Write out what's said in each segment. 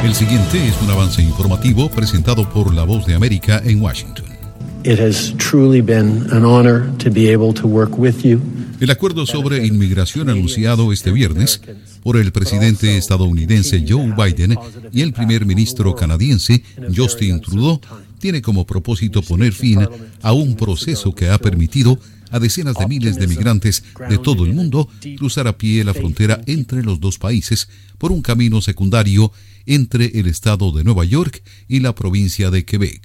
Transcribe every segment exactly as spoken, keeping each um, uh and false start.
El siguiente es un avance informativo presentado por La Voz de América en Washington. It has truly been an honor to be able to work with you. El acuerdo sobre inmigración anunciado este viernes por el presidente estadounidense Joe Biden y el primer ministro canadiense Justin Trudeau tiene como propósito poner fin a un proceso que ha permitido a decenas de miles de migrantes de todo el mundo cruzar a pie la frontera entre los dos países por un camino secundario entre el estado de Nueva York y la provincia de Quebec.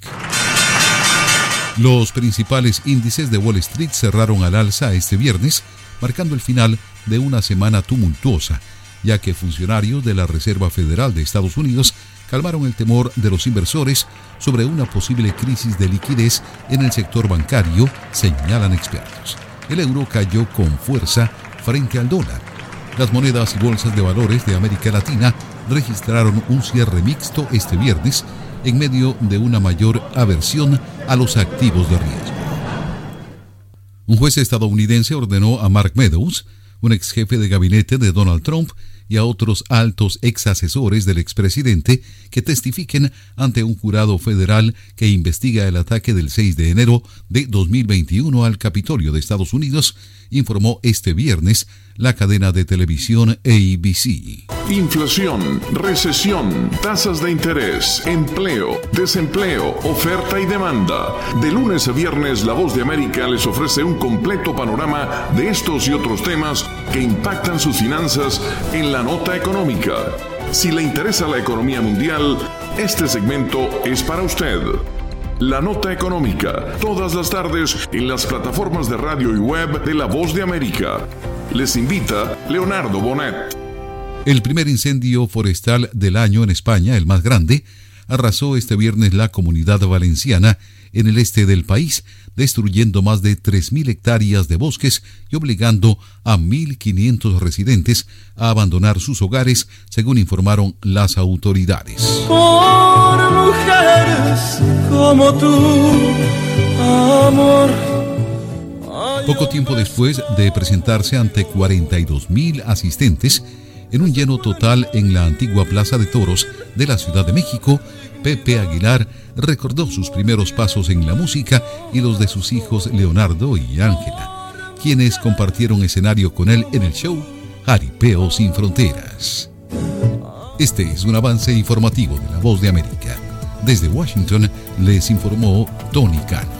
Los principales índices de Wall Street cerraron al alza este viernes, marcando el final de una semana tumultuosa, ya que funcionarios de la Reserva Federal de Estados Unidos calmaron el temor de los inversores sobre una posible crisis de liquidez en el sector bancario, señalan expertos. El euro cayó con fuerza frente al dólar. Las monedas y bolsas de valores de América Latina registraron un cierre mixto este viernes en medio de una mayor aversión a los activos de riesgo. Un juez estadounidense ordenó a Mark Meadows, un ex jefe de gabinete de Donald Trump, y a otros altos ex asesores del expresidente que testifiquen ante un jurado federal que investiga el ataque del seis de enero de dos mil veintiuno al Capitolio de Estados Unidos, informó este viernes la cadena de televisión A B C. Inflación, recesión, tasas de interés, empleo, desempleo, oferta y demanda. De lunes a viernes, La Voz de América les ofrece un completo panorama de estos y otros temas que impactan sus finanzas en la nota económica. Si le interesa la economía mundial, este segmento es para usted. La Nota Económica, todas las tardes en las plataformas de radio y web de La Voz de América. Les invita Leonardo Bonet. El primer incendio forestal del año en España, el más grande, arrasó este viernes la Comunidad Valenciana en el este del país, destruyendo más de tres mil hectáreas de bosques y obligando a mil quinientos residentes a abandonar sus hogares, según informaron las autoridades. Por mujeres como tú, amor. Poco tiempo después de presentarse ante cuarenta y dos mil asistentes en un lleno total en la antigua Plaza de Toros de la Ciudad de México, Pepe Aguilar recordó sus primeros pasos en la música y los de sus hijos Leonardo y Ángela, quienes compartieron escenario con él en el show Jaripeo Sin Fronteras. Este es un avance informativo de La Voz de América. Desde Washington les informó Tony Cano.